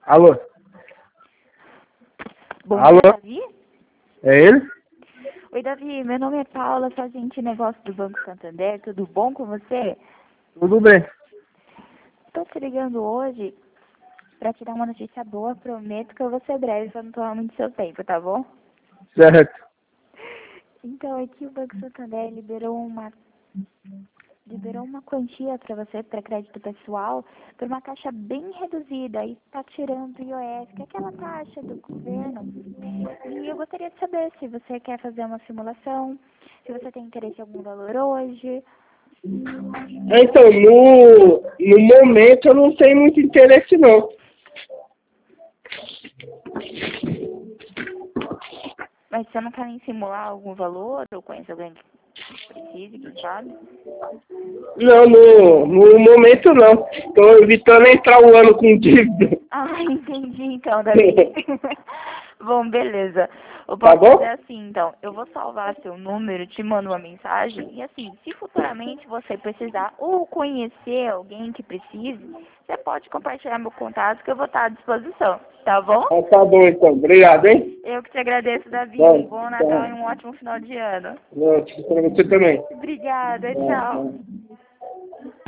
Alô? Bom Alô? dia, Davi? É ele? Oi, Davi. Meu nome é Paula, sou agente de negócio do Banco Santander. Tudo bom com você? Tudo bem. Estou te ligando hoje para te dar uma notícia boa. Prometo que eu vou ser breve para não tomar muito seu tempo, tá bom? Certo. Então, aqui o Banco Santander liberou uma quantia para você, para crédito pessoal, por uma taxa bem reduzida. E está tirando o IOF, que é aquela taxa do governo. E eu gostaria de saber se você quer fazer uma simulação, se você tem interesse em algum valor hoje. Então, no momento eu não tenho muito interesse não. Mas você não quer nem simular algum valor ou conhece alguém que precise, quem sabe? Não, no momento não. Estou evitando entrar o ano com dívida. Ah, entendi então, Davi. Bom, beleza. Eu Tá posso fazer bom? assim, então. Eu vou salvar seu número, te mando uma mensagem. E assim, se futuramente você precisar ou conhecer alguém que precise, você pode compartilhar meu contato que eu vou estar à disposição, tá bom? Ah, tá bom então. Obrigado, hein? Eu que te agradeço, Davi. Um Bom, bom Natal tá. e um ótimo final de ano. Bom, pra você também. Obrigada, Tá, tchau. tá.